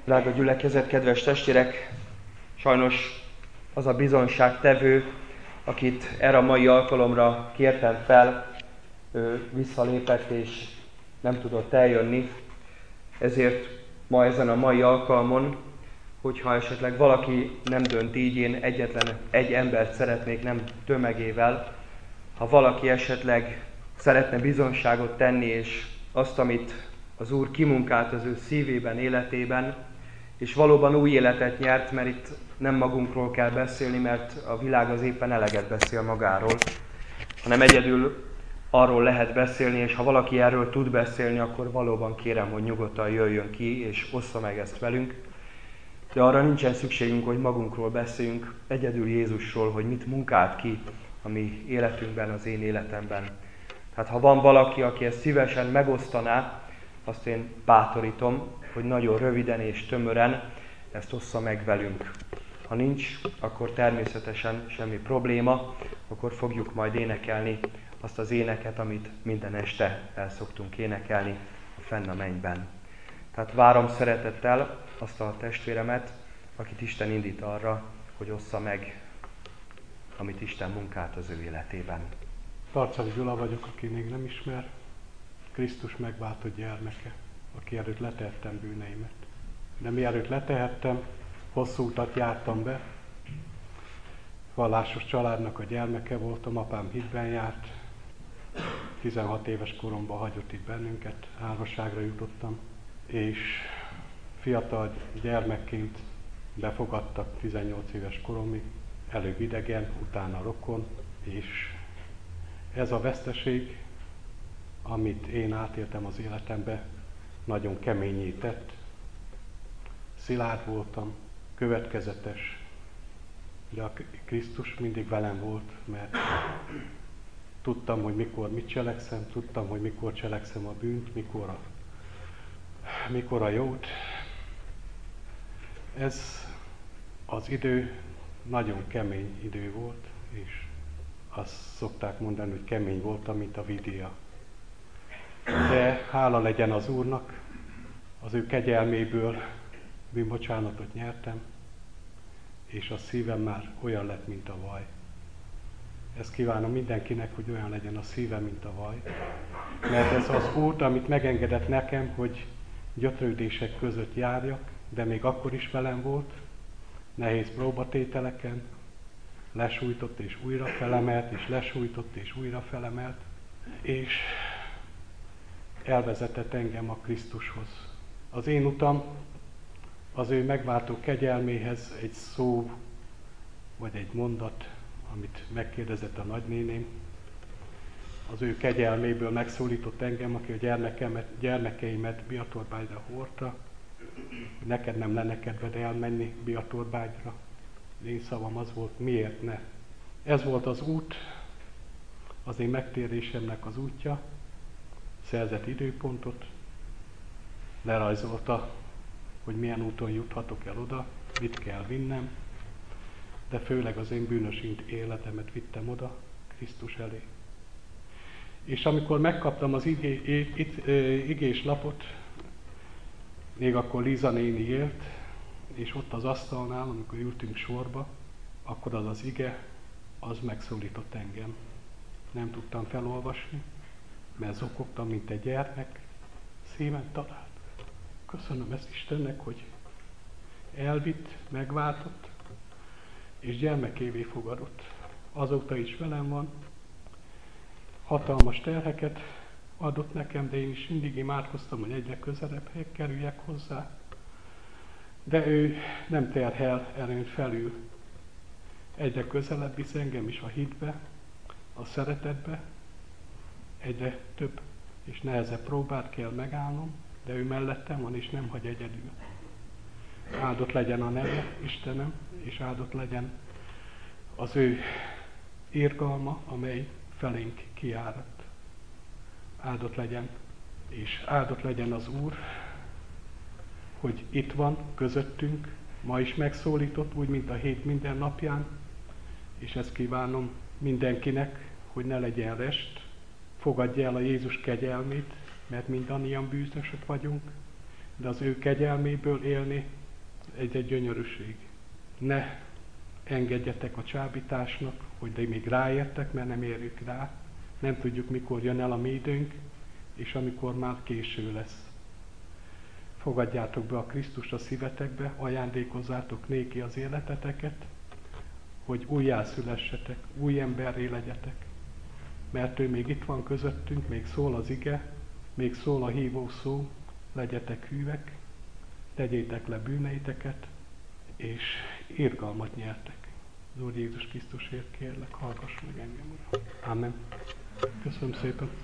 Drága gyülekezet, kedves testvérek, sajnos az a bizonyságtevő, akit erre a mai alkalomra kértem fel, ő visszalépett és nem tudott eljönni. Ezért ma ezen a mai alkalmon, hogyha esetleg valaki nem dönt így, én egyetlen egy embert szeretnék, nem tömegével. Ha valaki esetleg szeretne bizonyságot tenni, és azt, amit az Úr kimunkált az ő szívében, életében, és valóban új életet nyert, mert itt nem magunkról kell beszélni, mert a világ az éppen eleget beszél magáról, hanem egyedül arról lehet beszélni, és ha valaki erről tud beszélni, akkor valóban kérem, hogy nyugodtan jöjjön ki, és ossza meg ezt velünk. De arra nincsen szükségünk, hogy magunkról beszéljünk, egyedül Jézusról, hogy mit munkált ki a mi életünkben, az én életemben. Tehát ha van valaki, aki ezt szívesen megosztaná, azt én bátorítom, hogy nagyon röviden és tömören ezt ossza meg velünk. Ha nincs, akkor természetesen semmi probléma, akkor fogjuk majd énekelni azt az éneket, amit minden este el szoktunk énekelni a Fenn a mennyben. Tehát várom szeretettel azt a testvéremet, akit Isten indít arra, hogy ossza meg, amit Isten munkált az ő életében. Tarcani Gyula vagyok, aki még nem ismer, Krisztus megváltott gyermeke, aki előtt letehettem bűneimet. De mielőtt letehettem, hosszú utat jártam be, vallásos családnak a gyermeke voltam, apám hitben járt, 16 éves koromban hagyott itt bennünket, házasságra jutottam, és fiatal gyermekként befogadtak 18 éves koromig, előbb idegen, utána rokon, és ez a veszteség, amit én átéltem az életembe, nagyon keményé tett. Szilárd voltam, következetes, de a Krisztus mindig velem volt, mert tudtam, hogy mikor mit cselekszem, tudtam, hogy mikor cselekszem a bűnt, mikor a jót. Ez az idő nagyon kemény idő volt, és azt szokták mondani, hogy kemény voltam, mint a vidia. De hála legyen az Úrnak, az ő kegyelméből bűnbocsánatot nyertem, és a szívem már olyan lett, mint a vaj. Ezt kívánom mindenkinek, hogy olyan legyen a szíve, mint a vaj. Mert ez az út, amit megengedett nekem, hogy gyötrődések között járjak, de még akkor is velem volt, nehéz próbatételeken, lesújtott és újra felemelt, és lesújtott és újra felemelt, és elvezetett engem a Krisztushoz. Az én utam az ő megváltó kegyelméhez egy szó, vagy egy mondat, amit megkérdezett a nagynéném, az ő kegyelméből megszólított engem, aki a gyermekeimet Biatorbágyra hordta, neked nem lenne kedved elmenni Biatorbágyra. Én szavam az volt, miért ne? Ez volt az út, az én megtérésemnek az útja, szerzett időpontot, lerajzolta, hogy milyen úton juthatok el oda, mit kell vinnem, de főleg az én bűnös életemet vittem oda, Krisztus elé. És amikor megkaptam az igés lapot, még akkor Liza néni élt, és ott az asztalnál, amikor ültünk sorba, akkor az ige, az megszólított engem. Nem tudtam felolvasni, mert zokogtam, mint egy gyermek, szíven talált. Köszönöm ezt Istennek, hogy elvitt, megváltott, és gyermekévé fogadott. Azóta is velem van, hatalmas terheket adott nekem, de én is mindig imádkoztam, hogy egyre közelebb kerüljek hozzá. De ő nem terhel erőn felül. Egyre közelebb visz engem is a hitbe, a szeretetbe, egyre több és nehezebb próbát kell megállnom, de ő mellettem van és nem hagy egyedül. Áldott legyen a neve, Istenem, és áldott legyen az ő irgalma, amely felénk kiáradt. Áldott legyen, és áldott legyen az Úr, hogy itt van közöttünk, ma is megszólított, úgy, mint a hét minden napján, és ezt kívánom mindenkinek, hogy ne legyen rest, fogadja el a Jézus kegyelmét, mert mindannyian bűnösök vagyunk, de az ő kegyelméből élni egy gyönyörűség. Ne engedjetek a csábításnak, hogy de még ráértek, mert nem érjük rá. Nem tudjuk, mikor jön el a mi időnk, és amikor már késő lesz. Fogadjátok be a Krisztust a szívetekbe, ajándékozzátok néki az életeteket, hogy újjászülessetek, új emberré legyetek. Mert ő még itt van közöttünk, még szól az ige, még szól a hívó szó, legyetek hűek, tegyétek le bűneiteket, és irgalmat nyertek. Az Úr Jézus Krisztusért kérlek, hallgass meg engem, Uram. Amen. Köszönöm szépen.